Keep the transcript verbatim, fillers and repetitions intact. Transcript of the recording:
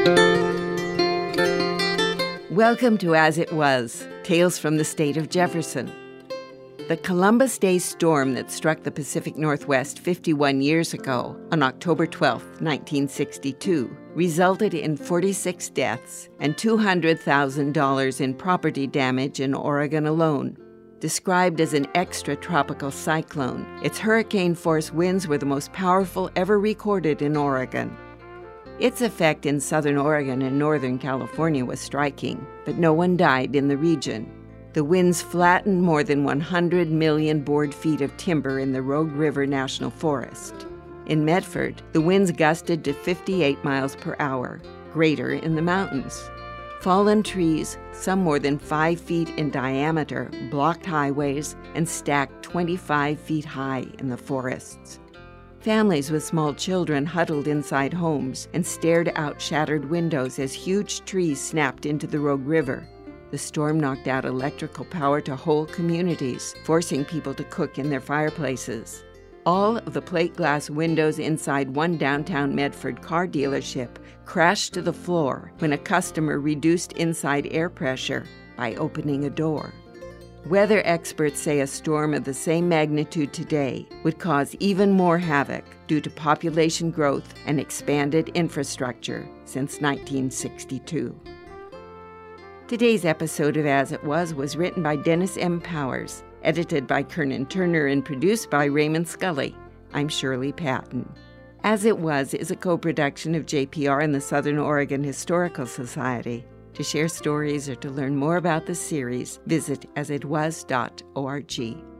Welcome to As It Was, Tales from the State of Jefferson. The Columbus Day storm that struck the Pacific Northwest fifty-one years ago, on October twelfth, nineteen sixty-two, resulted in forty-six deaths and two hundred thousand dollars in property damage in Oregon alone. Described as an extratropical cyclone, its hurricane-force winds were the most powerful ever recorded in Oregon. Its effect in southern Oregon and northern California was striking, but no one died in the region. The winds flattened more than one hundred million board feet of timber in the Rogue River National Forest. In Medford, the winds gusted to fifty-eight miles per hour, greater in the mountains. Fallen trees, some more than five feet in diameter, blocked highways and stacked twenty-five feet high in the forests. Families with small children huddled inside homes and stared out shattered windows as huge trees snapped into the Rogue River. The storm knocked out electrical power to whole communities, forcing people to cook in their fireplaces. All of the plate glass windows inside one downtown Medford car dealership crashed to the floor when a customer reduced inside air pressure by opening a door. Weather experts say a storm of the same magnitude today would cause even more havoc due to population growth and expanded infrastructure since nineteen sixty-two. Today's episode of As It Was was written by Dennis M. Powers, edited by Kernan Turner, and produced by Raymond Scully. I'm Shirley Patton. As It Was is a co-production of J P R and the Southern Oregon Historical Society. To share stories or to learn more about the series, visit as it was dot org.